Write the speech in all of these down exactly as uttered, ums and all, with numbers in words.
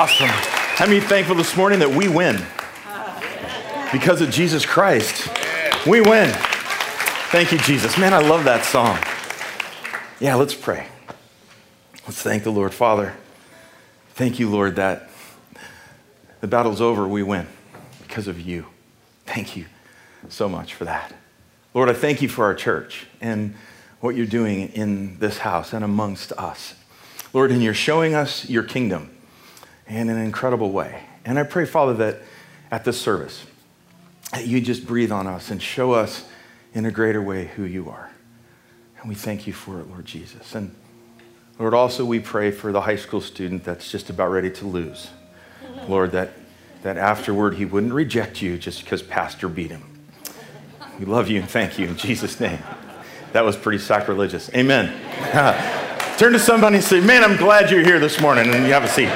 Awesome. How many thankful this morning that we win? Because of Jesus Christ. We win. Thank you, Jesus. Man, I love that song. Yeah, let's pray. Let's thank the Lord. Father, thank you, Lord, that the battle's over, we win because of you. Thank you so much for that. Lord, I thank you for our church and what you're doing in this house and amongst us. Lord, and you're showing us your kingdom in an incredible way. And I pray, Father, that at this service, that you just breathe on us and show us in a greater way who you are. And we thank you for it, Lord Jesus. And Lord, also we pray for the high school student that's just about ready to lose. Lord, that, that afterward he wouldn't reject you just because pastor beat him. We love you and thank you in Jesus' name. That was pretty sacrilegious. Amen. Turn to somebody and say, man, I'm glad you're here this morning, and you have a seat.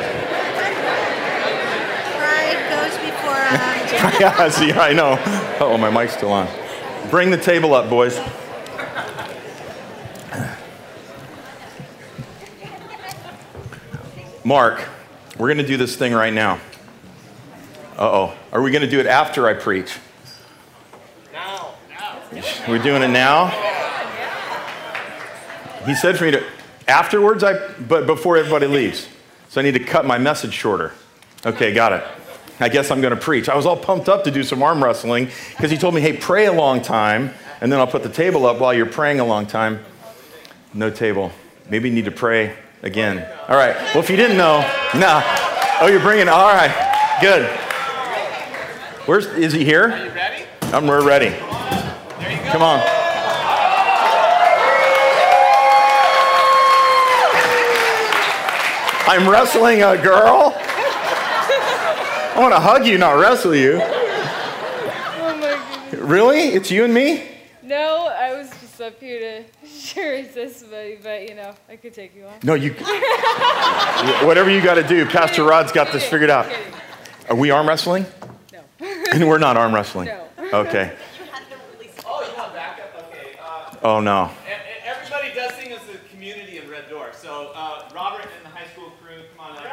Pride goes before honor. Yeah, see, I know. Oh, my mic's still on. Bring the table up, boys. Mark, we're going to do this thing right now. Uh-oh. Are we going to do it after I preach? Now. Now. We're doing it now? He said for me to, afterwards, I, but before everybody leaves. So I need to cut my message shorter. Okay, got it. I guess I'm going to preach. I was all pumped up to do some arm wrestling because he told me, hey, pray a long time, and then I'll put the table up while you're praying a long time. No table. Maybe you need to pray again. All right. Well, if you didn't know, no. Oh, you're bringing, all right. Good. Where's, is he here? Are you ready? I'm, we're ready. There you go. Come on. I'm wrestling a girl? I want to hug you, not wrestle you. Oh my goodness. Really? It's you and me? No, I was just up here to share resist somebody, but you know, I could take you on. No, you. Whatever you got to do. Pastor Rod's got this figured out. Are we arm wrestling? No. And we're not arm wrestling. No. Okay. Oh, you want backup? Okay. Uh, Oh, no. and, and everybody does sing as a community in Red Door. So, uh, Robert and the high school crew, come on up.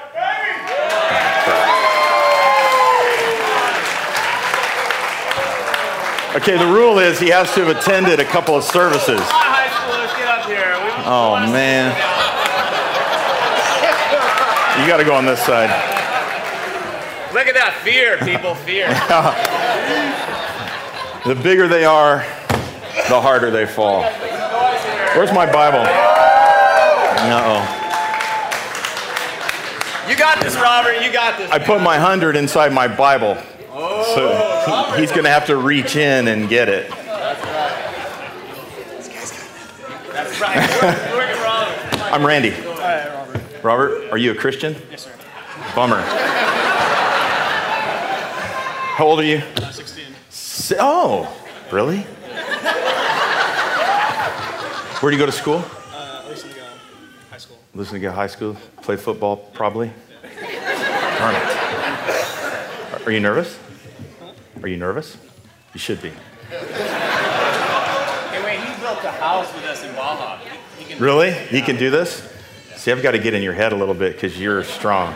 Okay, the rule is he has to have attended a couple of services. Come on, high schoolers, get up here. We Oh, wanna see man. you You got to go on this side. now. Look at that fear, people, fear. The bigger they are, the harder they fall. Where's my Bible? Uh-oh. You got this, Robert. You got this. I put my hundred inside my Bible. So he's going to have to reach in and get it. That's right. We're, we're Robert. I'm Randy. Hi, Robert. Robert, are you a Christian? Yes, sir. Bummer. How old are you? Uh, sixteen. Si- Oh, really? Where do you go to school? Uh, Listen to go high school. Listen to get high school. Play football, probably. Darn it. Are you nervous? Are you nervous? You should be. Hey, wait, he built a house with us in Baja. He, he can Really? He can do this? See, I've got to get in your head a little bit because you're strong.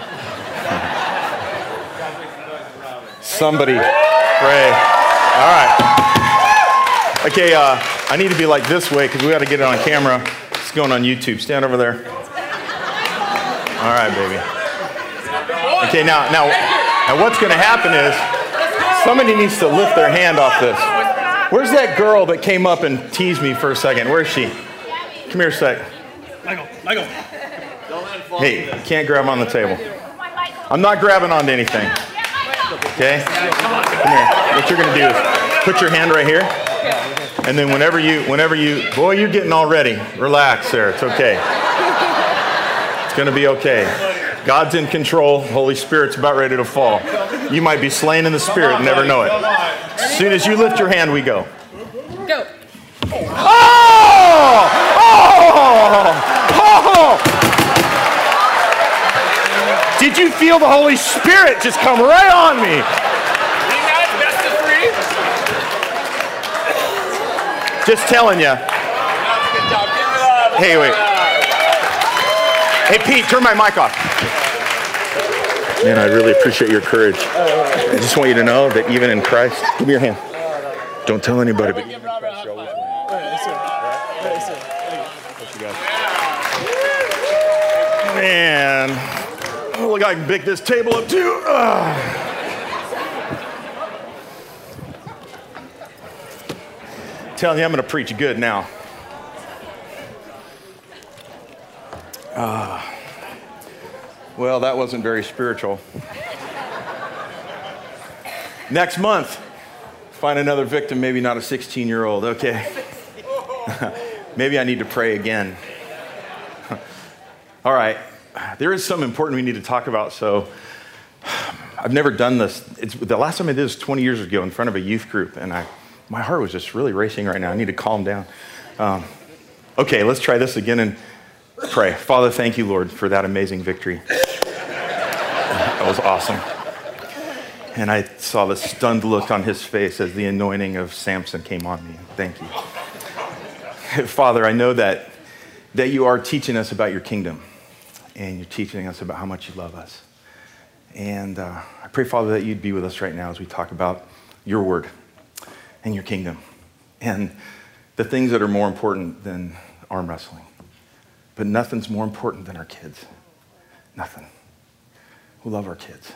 Somebody pray. All right. Okay, uh, I need to be like this way because we got to get it on camera. It's going on YouTube. Stand over there. All right, baby. Okay, now, now, now what's going to happen is somebody needs to lift their hand off this. Where's that girl that came up and teased me for a second? Where's she? Come here a sec. Michael, Michael. Hey, you can't grab on the table. I'm not grabbing onto anything. Okay? Come here. What you're going to do is put your hand right here. And then whenever you, whenever you, boy, you're getting all ready. Relax there. It's okay. It's going to be okay. God's in control. Holy Spirit's about ready to fall. You might be slain in the Spirit and never know it. As soon as you lift your hand, we go. Go. Oh! Oh! Oh! Did you feel the Holy Spirit just come right on me? You guys, best of three. Just telling you. That's a good job. Give it up. Hey, wait. Hey, Pete, turn my mic off. Man, I really appreciate your courage. I just want you to know that even in Christ, give me your hand. Don't tell anybody, but even in Christ, you always win. Man, oh, look, I can pick this table up too. Ah. Telling you, I'm going to preach good now. Ah. Well, that wasn't very spiritual. Next month, find another victim, maybe not a sixteen-year-old, okay? Maybe I need to pray again. All right, there is something important we need to talk about, so I've never done this. It's, the last time I did this twenty years ago in front of a youth group, and I, my heart was just really racing right now. I need to calm down. Um, okay, let's try this again and pray. Father, thank you, Lord, for that amazing victory. That was awesome. And I saw the stunned look on his face as the anointing of Samson came on me. Thank you. Father, I know that, that you are teaching us about your kingdom, and you're teaching us about how much you love us. And uh, I pray, Father, that you'd be with us right now as we talk about your word and your kingdom and the things that are more important than arm wrestling. But nothing's more important than our kids. Nothing. We love our kids.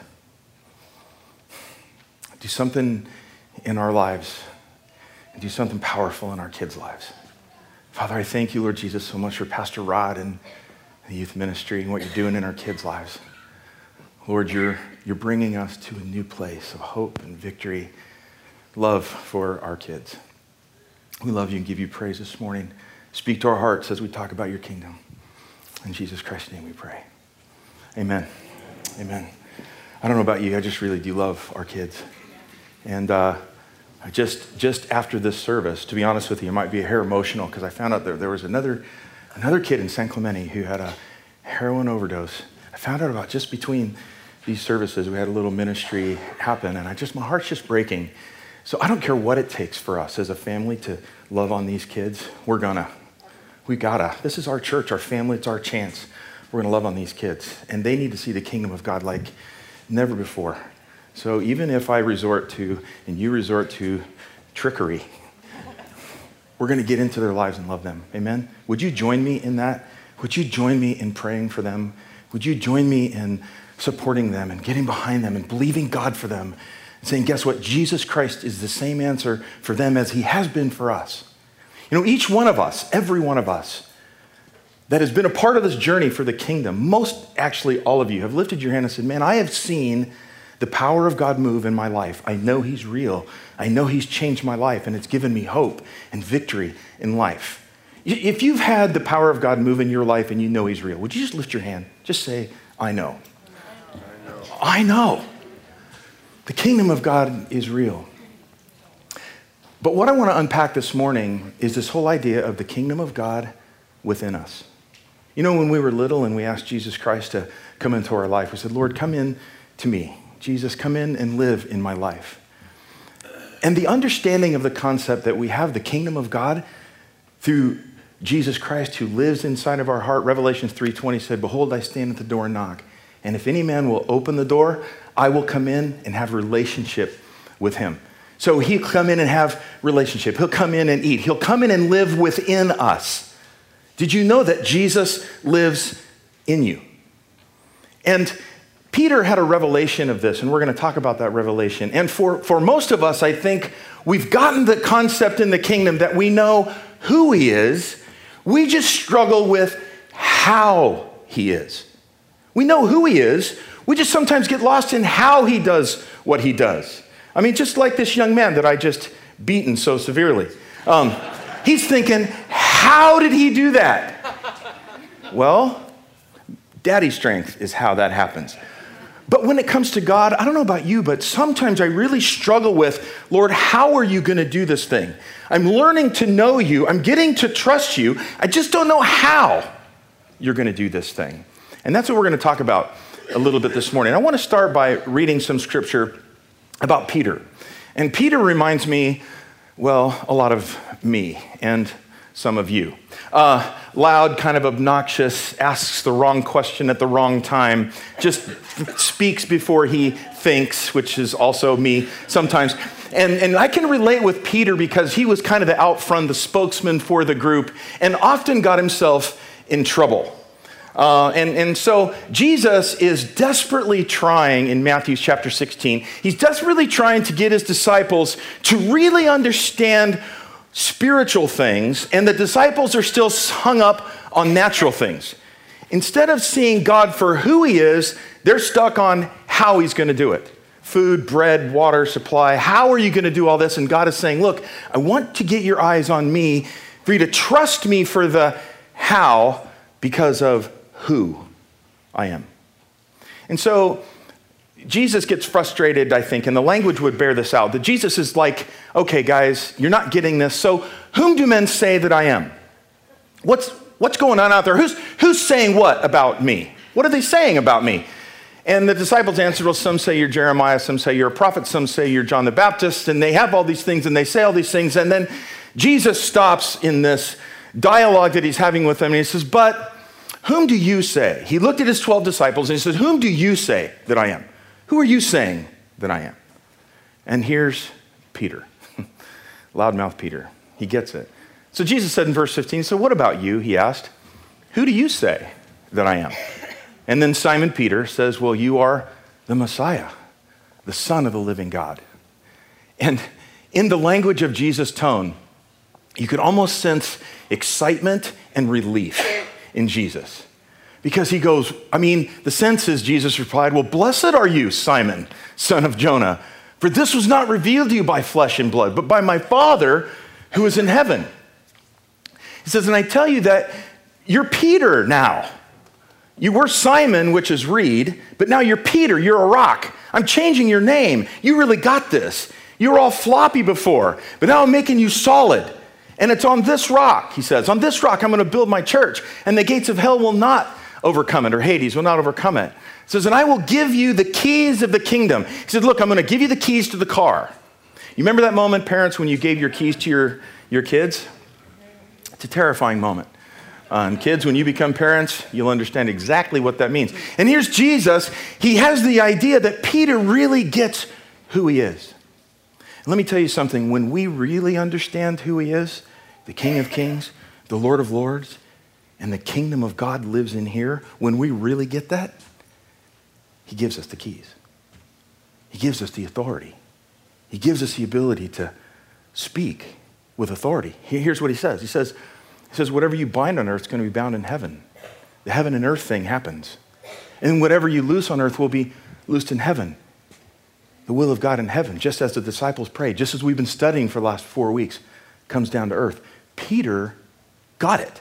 Do something in our lives and do something powerful in our kids' lives. Father, I thank you, Lord Jesus, so much for Pastor Rod and the youth ministry and what you're doing in our kids' lives. Lord, you're, you're bringing us to a new place of hope and victory, love for our kids. We love you and give you praise this morning. Speak to our hearts as we talk about your kingdom. In Jesus Christ's name we pray. Amen. Amen. I don't know about you, I just really do love our kids. And uh, I just just after this service, to be honest with you, I might be a hair emotional because I found out there, there was another another kid in San Clemente who had a heroin overdose. I found out about just between these services, we had a little ministry happen, and I just, my heart's just breaking. So I don't care what it takes for us as a family to love on these kids. We're gonna. We gotta. This is our church, our family, it's our chance. We're gonna love on these kids. And they need to see the kingdom of God like never before. So even if I resort to, and you resort to trickery, we're gonna get into their lives and love them. Amen? Would you join me in that? Would you join me in praying for them? Would you join me in supporting them and getting behind them and believing God for them? And saying, guess what? Jesus Christ is the same answer for them as he has been for us. You know, each one of us, every one of us that has been a part of this journey for the kingdom, most actually all of you have lifted your hand and said, man, I have seen the power of God move in my life. I know he's real. I know he's changed my life, and it's given me hope and victory in life. If you've had the power of God move in your life and you know he's real, would you just lift your hand? Just say, I know. I know. I know. The kingdom of God is real. But what I want to unpack this morning is this whole idea of the kingdom of God within us. You know, when we were little and we asked Jesus Christ to come into our life, we said, Lord, come in to me. Jesus, come in and live in my life. And the understanding of the concept that we have the kingdom of God through Jesus Christ who lives inside of our heart. Revelation three twenty said, behold, I stand at the door and knock. And if any man will open the door, I will come in and have relationship with him. So he'll come in and have relationship. He'll come in and eat. He'll come in and live within us. Did you know that Jesus lives in you? And Peter had a revelation of this, and we're going to talk about that revelation. And for, for most of us, I think we've gotten the concept in the kingdom that we know who he is. We just struggle with how he is. We know who he is. We just sometimes get lost in how he does what he does. I mean, just like this young man that I just beaten so severely. Um, he's thinking, how did he do that? Well, daddy strength is how that happens. But when it comes to God, I don't know about you, but sometimes I really struggle with, Lord, how are you going to do this thing? I'm learning to know you. I'm getting to trust you. I just don't know how you're going to do this thing. And that's what we're going to talk about a little bit this morning. I want to start by reading some scripture about Peter. And Peter reminds me, well, a lot of me. And some of you. Uh, loud, kind of obnoxious, asks the wrong question at the wrong time, just speaks before he thinks, which is also me sometimes. And, and I can relate with Peter because he was kind of the out front, the spokesman for the group, and often got himself in trouble. Uh, and, and so Jesus is desperately trying in Matthew chapter sixteen, he's desperately trying to get his disciples to really understand spiritual things, and the disciples are still hung up on natural things. Instead of seeing God for who he is, they're stuck on how he's going to do it. Food, bread, water, supply. How are you going to do all this? And God is saying, look, I want to get your eyes on me, for you to trust me for the how because of who I am. And so Jesus gets frustrated, I think, and the language would bear this out, that Jesus is like, okay, guys, you're not getting this. So whom do men say that I am? What's, what's going on out there? Who's, who's saying what about me? What are they saying about me? And the disciples answered, well, some say you're Jeremiah, some say you're a prophet, some say you're John the Baptist, and they have all these things, and they say all these things, and then Jesus stops in this dialogue that he's having with them, and he says, but whom do you say? He looked at his twelve disciples, and he said, whom do you say that I am? Who are you saying that I am? And here's Peter, loudmouth Peter. He gets it. So Jesus said in verse fifteen, so what about you, he asked, who do you say that I am? And then Simon Peter says, well, you are the Messiah, the Son of the living God. And in the language of Jesus' tone, you could almost sense excitement and relief in Jesus. Because he goes, I mean, the sense is, Jesus replied, well, blessed are you, Simon, son of Jonah, for this was not revealed to you by flesh and blood, but by my Father who is in heaven. He says, and I tell you that you're Peter now. You were Simon, which is reed, but now you're Peter, you're a rock. I'm changing your name. You really got this. You were all floppy before, but now I'm making you solid. And it's on this rock, he says, on this rock I'm going to build my church, and the gates of hell will not overcome it, or Hades will not overcome it. He says, and I will give you the keys of the kingdom. He said, look, I'm going to give you the keys to the car. You remember that moment, parents, when you gave your keys to your, your kids? It's a terrifying moment. Uh, and kids, when you become parents, you'll understand exactly what that means. And here's Jesus. He has the idea that Peter really gets who he is. And let me tell you something. When we really understand who he is, the King of Kings, the Lord of Lords, and the kingdom of God lives in here, when we really get that, he gives us the keys. He gives us the authority. He gives us the ability to speak with authority. Here's what he says. He says, he says, whatever you bind on earth is going to be bound in heaven. The heaven and earth thing happens. And whatever you loose on earth will be loosed in heaven. The will of God in heaven, just as the disciples prayed, just as we've been studying for the last four weeks, comes down to earth. Peter got it.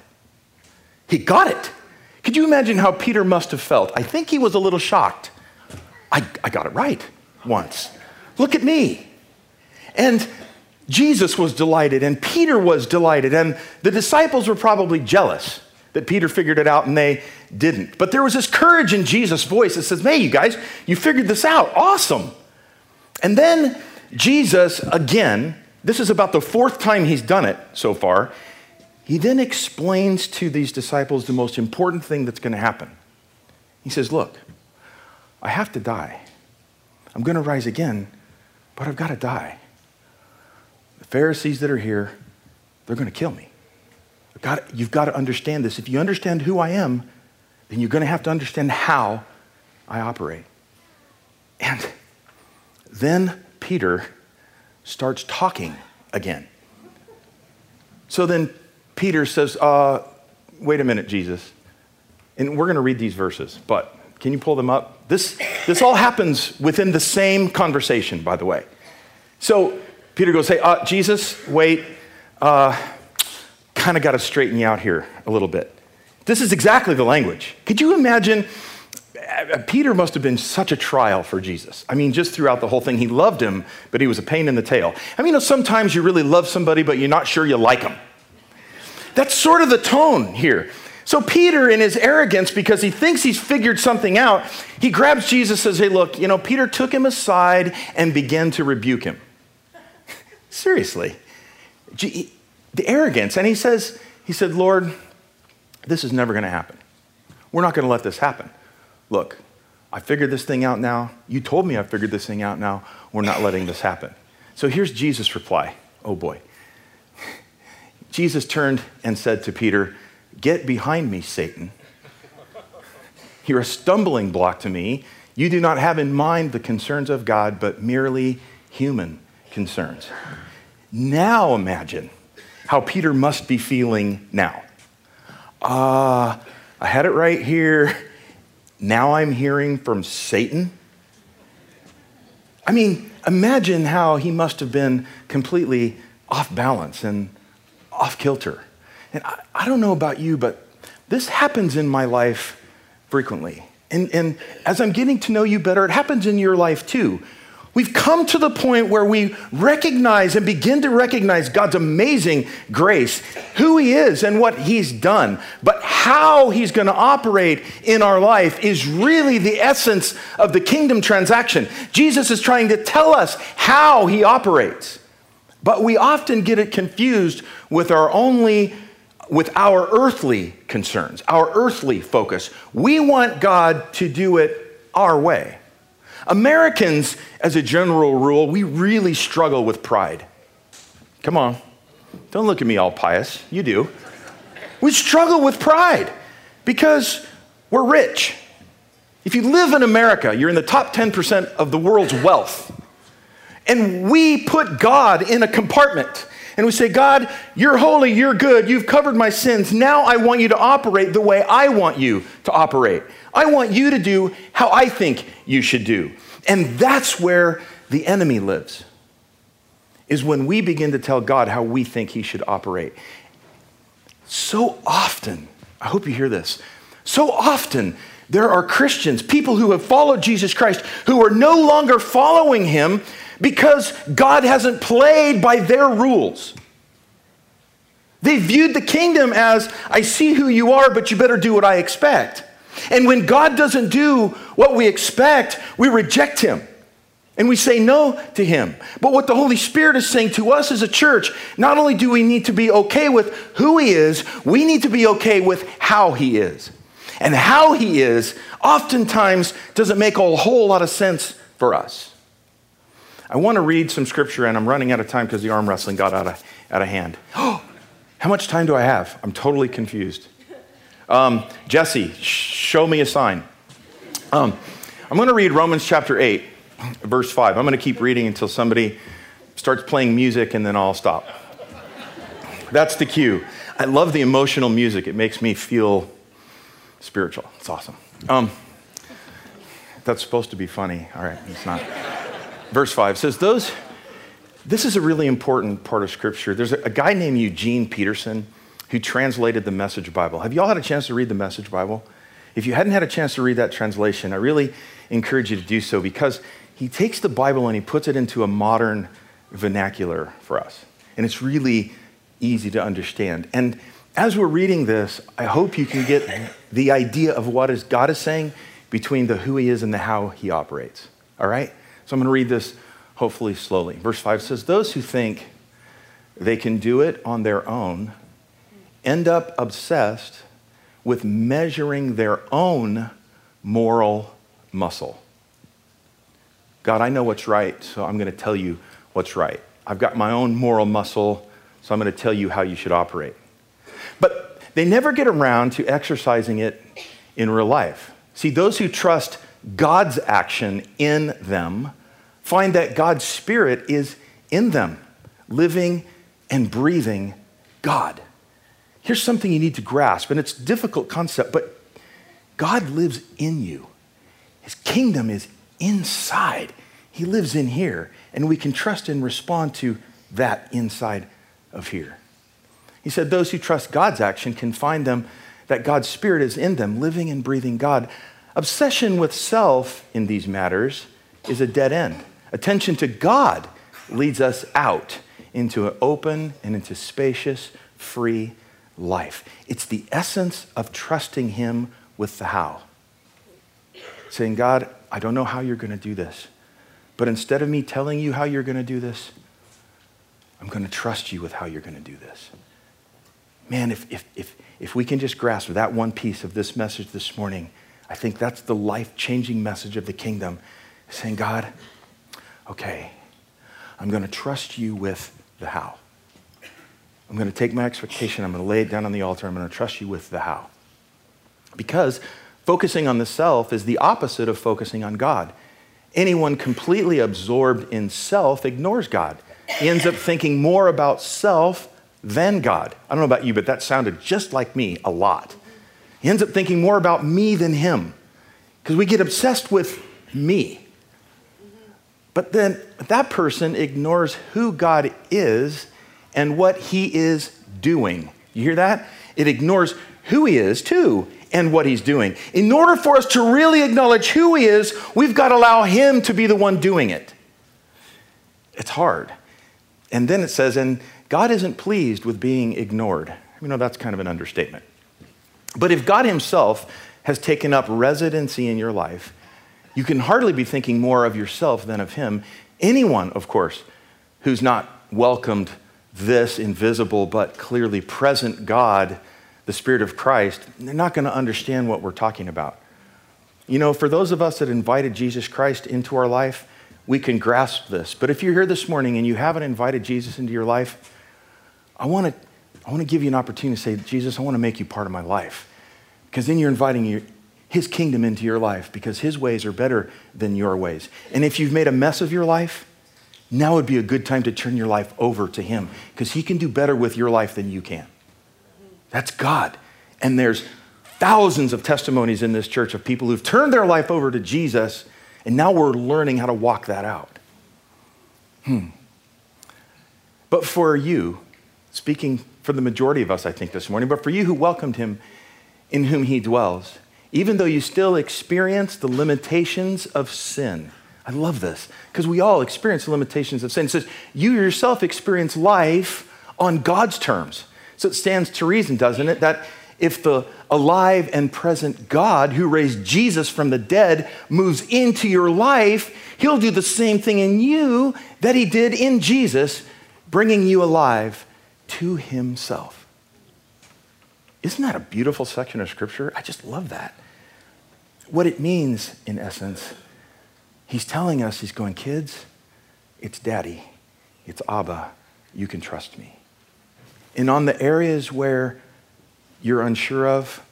He got it. Could you imagine how Peter must have felt? I think he was a little shocked. I, I got it right once. Look at me. And Jesus was delighted, and Peter was delighted, and the disciples were probably jealous that Peter figured it out and they didn't. But there was this courage in Jesus' voice that says, hey, you guys, you figured this out. Awesome. And then Jesus, again, this is about the fourth time he's done it so far, he then explains to these disciples the most important thing that's going to happen. He says, look, I have to die. I'm going to rise again, but I've got to die. The Pharisees that are here, they're going to kill me. You've got, you've got to understand this. If you understand who I am, then you're going to have to understand how I operate. And then Peter starts talking again. So then Peter says, uh, wait a minute, Jesus. And we're going to read these verses, but can you pull them up? This, this all happens within the same conversation, by the way. So Peter goes, hey, uh, Jesus, wait. Uh, kind of got to straighten you out here a little bit. This is exactly the language. Could you imagine? Peter must have been such a trial for Jesus. I mean, just throughout the whole thing, he loved him, but he was a pain in the tail. I mean, you know, sometimes you really love somebody, but you're not sure you like them. That's sort of the tone here. So Peter, in his arrogance, because he thinks he's figured something out, he grabs Jesus and says, hey, look, you know, Peter took him aside and began to rebuke him. Seriously. the arrogance. And he says, he said, Lord, this is never going to happen. We're not going to let this happen. Look, I figured this thing out now. You told me I figured this thing out now. We're not letting this happen. So here's Jesus' reply. Oh boy. Jesus turned and said to Peter, get behind me, Satan. You're a stumbling block to me. You do not have in mind the concerns of God, but merely human concerns. Now imagine how Peter must be feeling now. Ah, uh, I had it right here. Now I'm hearing from Satan. I mean, imagine how he must have been completely off balance and off kilter. And I, I don't know about you, but this happens in my life frequently. And, and as I'm getting to know you better, it happens in your life too. We've come to the point where we recognize and begin to recognize God's amazing grace, who he is and what he's done. But how he's going to operate in our life is really the essence of the kingdom transaction. Jesus is trying to tell us how he operates. But we often get it confused with our only, with our earthly concerns, our earthly focus. We want God to do it our way. Americans, as a general rule, we really struggle with pride. Come on. Don't look at me all pious. You do. We struggle with pride because we're rich. If you live in America, you're in the top ten percent of the world's wealth. And we put God in a compartment. And we say, God, you're holy, you're good, you've covered my sins. Now I want you to operate the way I want you to operate. I want you to do how I think you should do. And that's where the enemy lives, is when we begin to tell God how we think he should operate. So often, I hope you hear this, so often there are Christians, people who have followed Jesus Christ, who are no longer following him because God hasn't played by their rules. They viewed the kingdom as, I see who you are, but you better do what I expect. And when God doesn't do what we expect, we reject him. And we say no to him. But what the Holy Spirit is saying to us as a church, not only do we need to be okay with who he is, we need to be okay with how he is. And how he is oftentimes doesn't make a whole lot of sense for us. I want to read some scripture, and I'm running out of time because the arm wrestling got out of, out of hand. Oh, how much time do I have? I'm totally confused. Um, Jesse, sh- show me a sign. Um, I'm going to read Romans chapter eight, verse five. I'm going to keep reading until somebody starts playing music, and then I'll stop. That's the cue. I love the emotional music. It makes me feel spiritual. It's awesome. Um, that's supposed to be funny. All right, it's not. Verse five says, those, this is a really important part of Scripture. There's a, a guy named Eugene Peterson who translated the Message Bible. Have you all had a chance to read the Message Bible? If you hadn't had a chance to read that translation, I really encourage you to do so because he takes the Bible and he puts it into a modern vernacular for us. And it's really easy to understand. And as we're reading this, I hope you can get the idea of what is God is saying between the who he is and the how he operates. All right? So I'm going to read this hopefully slowly. Verse five says, those who think they can do it on their own end up obsessed with measuring their own moral muscle. God, I know what's right, so I'm going to tell you what's right. I've got my own moral muscle, so I'm going to tell you how you should operate. But they never get around to exercising it in real life. See, those who trust God's action in them find that God's Spirit is in them, living and breathing God. Here's something you need to grasp, and it's a difficult concept, but God lives in you. His kingdom is inside. He lives in here, and we can trust and respond to that inside of here. He said those who trust God's action can find them, that God's Spirit is in them, living and breathing God. Obsession with self in these matters is a dead end. Attention to God leads us out into an open and into spacious, free life. It's the essence of trusting him with the how. Saying, God, I don't know how you're going to do this, but instead of me telling you how you're going to do this, I'm going to trust you with how you're going to do this. Man, if, if, if, if we can just grasp that one piece of this message this morning, I think that's the life-changing message of the kingdom. Saying, God, okay, I'm going to trust you with the how. I'm going to take my expectation, I'm going to lay it down on the altar, I'm going to trust you with the how. Because focusing on the self is the opposite of focusing on God. Anyone completely absorbed in self ignores God. He ends up thinking more about self than God. I don't know about you, but that sounded just like me a lot. He ends up thinking more about me than him because we get obsessed with me. But then that person ignores who God is and what he is doing. You hear that? It ignores who he is too and what he's doing. In order for us to really acknowledge who he is, we've got to allow him to be the one doing it. It's hard. And then it says, and God isn't pleased with being ignored. You know, that's kind of an understatement. But if God himself has taken up residency in your life, you can hardly be thinking more of yourself than of him. Anyone, of course, who's not welcomed this invisible but clearly present God, the Spirit of Christ, they're not going to understand what we're talking about. You know, for those of us that invited Jesus Christ into our life, we can grasp this. But if you're here this morning and you haven't invited Jesus into your life, I want to I want to give you an opportunity to say, Jesus, I want to make you part of my life. Because then you're inviting your, his kingdom into your life because his ways are better than your ways. And if you've made a mess of your life, now would be a good time to turn your life over to him because he can do better with your life than you can. That's God. And there's thousands of testimonies in this church of people who've turned their life over to Jesus, and now we're learning how to walk that out. Hmm. But for you, speaking for the majority of us, I think, this morning, but for you who welcomed him in whom he dwells, even though you still experience the limitations of sin. I love this, because we all experience the limitations of sin. It says, you yourself experience life on God's terms. So it stands to reason, doesn't it, that if the alive and present God who raised Jesus from the dead moves into your life, he'll do the same thing in you that he did in Jesus, bringing you alive to himself. Isn't that a beautiful section of scripture? I just love that. What it means, in essence, he's telling us, he's going, kids, it's daddy, it's Abba, you can trust me. And on the areas where you're unsure of,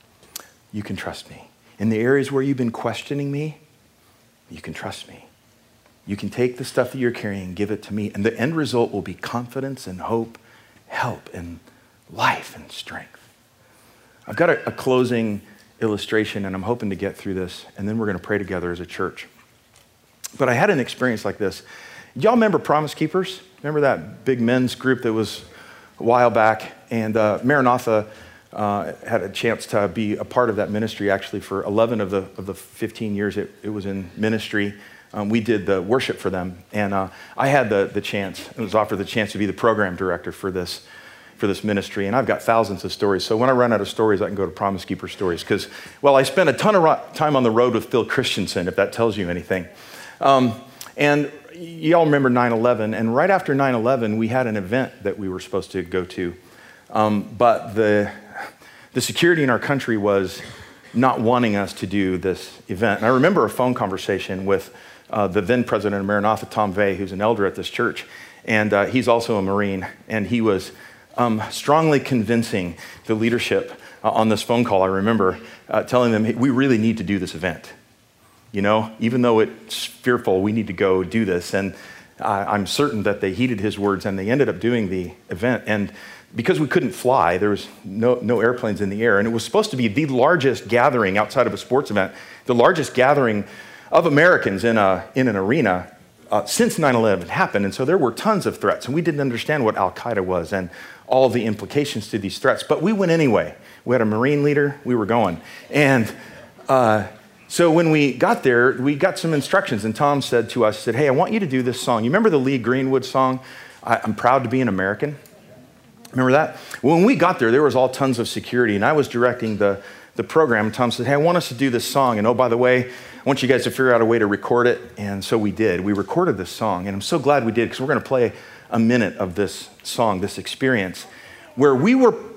you can trust me. In the areas where you've been questioning me, you can trust me. You can take the stuff that you're carrying and give it to me, and the end result will be confidence and hope, help and life and strength. I've got a, a closing illustration, and I'm hoping to get through this, and then we're going to pray together as a church. But I had an experience like this. Y'all remember Promise Keepers? Remember that big men's group that was a while back? And uh, Maranatha uh, had a chance to be a part of that ministry actually for eleven of the of the fifteen years it, it was in ministry. Um, we did the worship for them. And uh, I had the, the chance, I was offered the chance to be the program director for this for this ministry. And I've got thousands of stories. So when I run out of stories, I can go to Promise Keeper stories. Because, well, I spent a ton of ro- time on the road with Phil Christensen, if that tells you anything. Um, and y'all remember nine eleven. And right after nine eleven, we had an event that we were supposed to go to. Um, but the, the security in our country was not wanting us to do this event. And I remember a phone conversation with uh, the then president of Maranatha, Tom Vey, who's an elder at this church. And uh, he's also a Marine. And he was um, strongly convincing the leadership uh, on this phone call. I remember uh, telling them, hey, we really need to do this event. You know, even though it's fearful, we need to go do this. And uh, I'm certain that they heeded his words, and they ended up doing the event. And because we couldn't fly, there was no, no airplanes in the air, and it was supposed to be the largest gathering outside of a sports event, the largest gathering of Americans in, a, in an arena uh, since nine eleven happened. And so there were tons of threats, and we didn't understand what Al-Qaeda was and all the implications to these threats. But we went anyway. We had a Marine leader. We were going. And uh, so when we got there, we got some instructions, and Tom said to us, he said, hey, I want you to do this song. You remember the Lee Greenwood song, I, I'm proud to be an American? Remember that? When we got there, there was all tons of security, and I was directing the, the program. Tom said, hey, I want us to do this song, and oh, by the way, I want you guys to figure out a way to record it. And so we did. We recorded this song, and I'm so glad we did, because we're going to play a minute of this song, this experience, where we were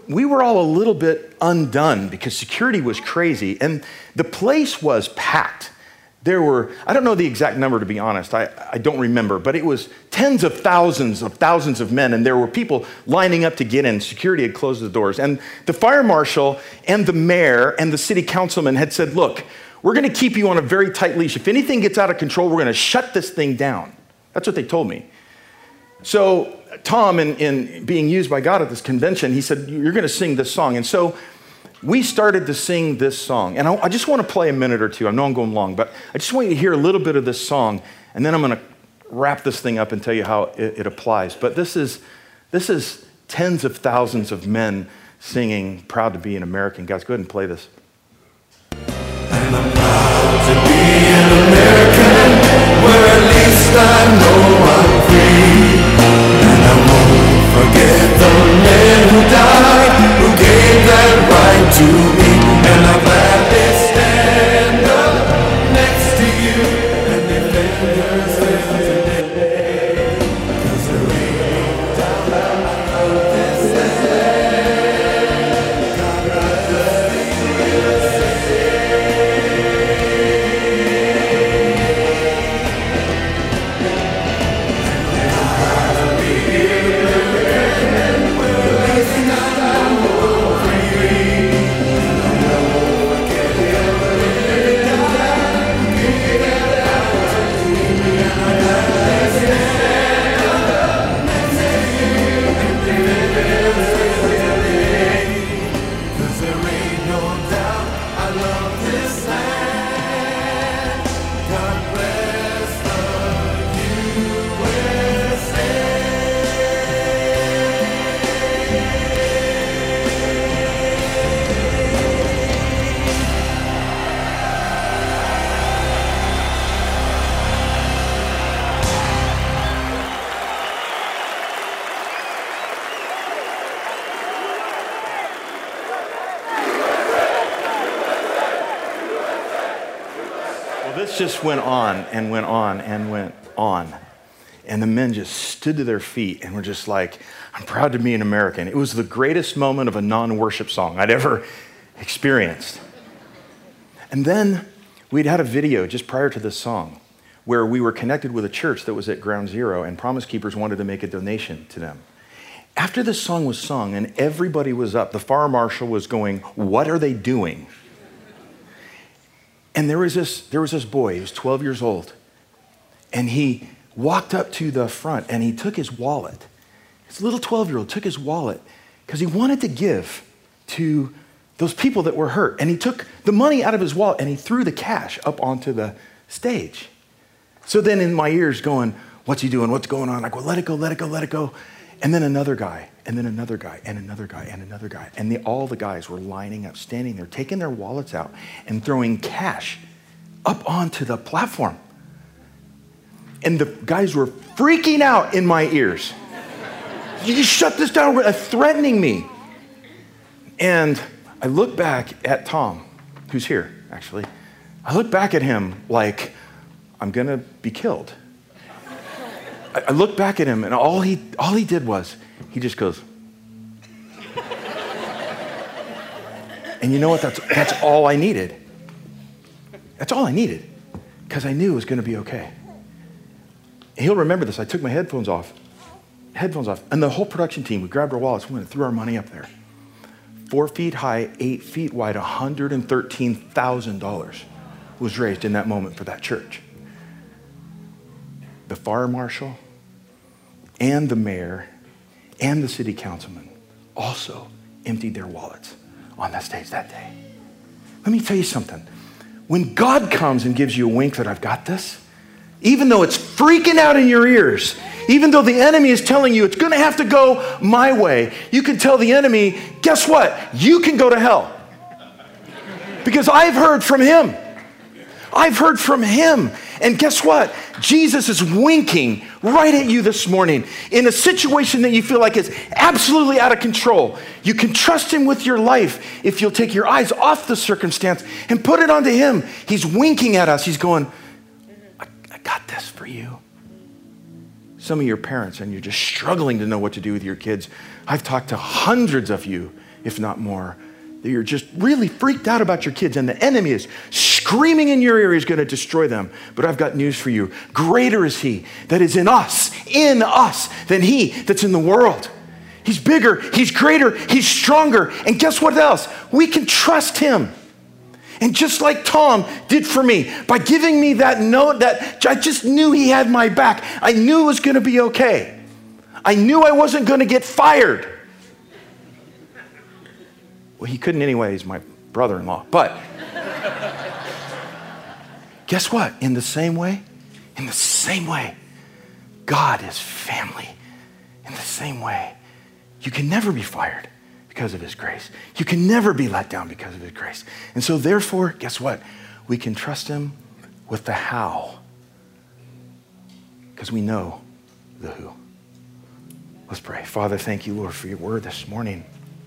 we were all a little bit undone because security was crazy, and the place was packed. There were, I don't know the exact number, to be honest. I, I don't remember, but it was tens of thousands of thousands of men, and there were people lining up to get in. Security had closed the doors, and the fire marshal and the mayor and the city councilman had said, look, we're going to keep you on a very tight leash. If anything gets out of control, we're going to shut this thing down. That's what they told me. So Tom, in, in being used by God at this convention, he said, you're going to sing this song. And so we started to sing this song. And I, I just want to play a minute or two. I know I'm going long, but I just want you to hear a little bit of this song, and then I'm going to wrap this thing up and tell you how it, it applies. But this is, this is tens of thousands of men singing Proud to Be an American. Guys, go ahead and play this. And I'm proud to be an American, where at least I know I'm free. And I won't forget the men who died, who gave that right to me. And I'm glad they stand up next to you and defend yourself today. 'Cause there ain't no doubt about this land. God bless the U S A. This just went on and went on and went on. And the men just stood to their feet and were just like, I'm proud to be an American. It was the greatest moment of a non-worship song I'd ever experienced. And then we'd had a video just prior to this song where we were connected with a church that was at Ground Zero, and Promise Keepers wanted to make a donation to them. After this song was sung and everybody was up, the fire marshal was going, what are they doing? And there was this, there was this boy, he was twelve years old, and he walked up to the front and he took his wallet. This little twelve-year-old took his wallet because he wanted to give to those people that were hurt. And he took the money out of his wallet and he threw the cash up onto the stage. So then in my ears going, what's he doing? What's going on? I go, let it go, let it go, let it go. And then another guy, and then another guy, and another guy, and another guy. And they, all the guys were lining up, standing there, taking their wallets out and throwing cash up onto the platform. And the guys were freaking out in my ears. You shut this down, uh, threatening me. And I look back at Tom, who's here, actually. I look back at him like, I'm gonna be killed. I, I look back at him, and all he, all he did was, he just goes. And you know what, that's, that's all I needed. That's all I needed, because I knew it was gonna be okay. And he'll remember this, I took my headphones off, headphones off, and the whole production team, we grabbed our wallets, we went and threw our money up there. Four feet high, eight feet wide, one hundred thirteen thousand dollars was raised in that moment for that church. The fire marshal and the mayor and the city councilman also emptied their wallets on that stage that day. Let me tell you something. When God comes and gives you a wink that I've got this, even though it's freaking out in your ears, even though the enemy is telling you it's going to have to go my way, you can tell the enemy, guess what? You can go to hell. Because I've heard from him. I've heard from him. And guess what? Jesus is winking right at you this morning in a situation that you feel like is absolutely out of control. You can trust him with your life if you'll take your eyes off the circumstance and put it onto him. He's winking at us. He's going, I, I got this for you. Some of your parents, and you're just struggling to know what to do with your kids. I've talked to hundreds of you if not more. That you're just really freaked out about your kids and the enemy is screaming in your ear he's going to destroy them. But I've got news for you. Greater is he that is in us, in us, than he that's in the world. He's bigger, he's greater, he's stronger. And guess what else? We can trust him. And just like Tom did for me, by giving me that note that I just knew he had my back. I knew it was going to be okay. I knew I wasn't going to get fired. Well, he couldn't anyway. He's my brother-in-law. But guess what? In the same way, in the same way, God is family. In the same way, you can never be fired because of his grace. You can never be let down because of his grace. And so therefore, guess what? We can trust him with the how because we know the who. Let's pray. Father, thank you, Lord, for your word this morning.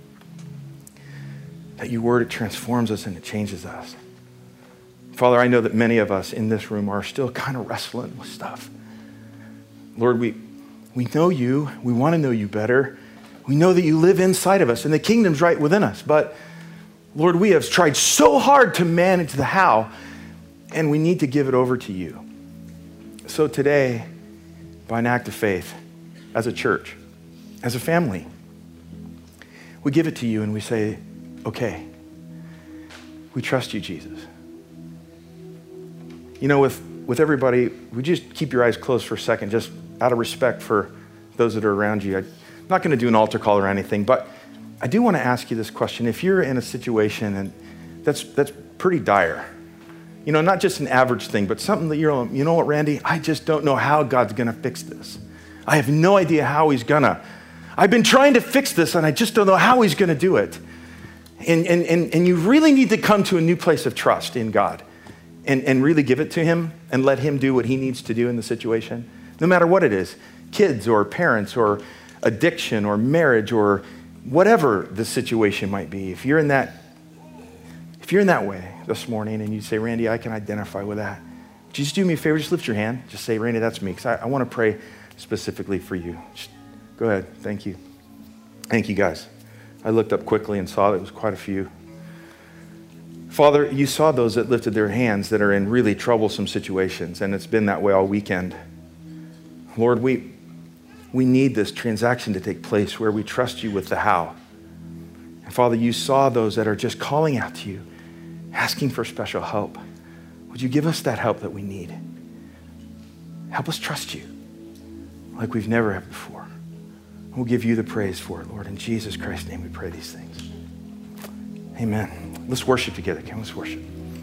That your word, it transforms us and it changes us. Father, I know that many of us in this room are still kind of wrestling with stuff. Lord, we, we know you. We want to know you better. We know that you live inside of us and the kingdom's right within us. But Lord, we have tried so hard to manage the how, and we need to give it over to you. So today, by an act of faith, as a church, as a family, we give it to you and we say, okay, we trust you, Jesus. You know, with, with everybody, we just keep your eyes closed for a second, just out of respect for those that are around you. I, I'm not going to do an altar call or anything, but I do want to ask you this question. If you're in a situation and that's that's pretty dire, you know, not just an average thing, but something that you're, you know what, Randy, I just don't know how God's going to fix this. I have no idea how he's going to. I've been trying to fix this and I just don't know how he's going to do it. And, and, and, and you really need to come to a new place of trust in God and, and really give it to him and let him do what he needs to do in the situation, no matter what it is, kids or parents or addiction or marriage or whatever the situation might be. If you're in that, if you're in that way this morning and you say, Randy, I can identify with that. Just do me a favor, just lift your hand. Just say, Randy, that's me, because I, I want to pray specifically for you. Just go ahead. Thank you. Thank you, guys. I looked up quickly and saw that it was quite a few. Father, you saw those that lifted their hands that are in really troublesome situations, and it's been that way all weekend. Lord, we we need this transaction to take place where we trust you with the how. And Father, you saw those that are just calling out to you, asking for special help. Would you give us that help that we need? Help us trust you like we've never had before. We'll give you the praise for it, Lord. In Jesus Christ's name we pray these things. Amen. Let's worship together. Can we let's worship?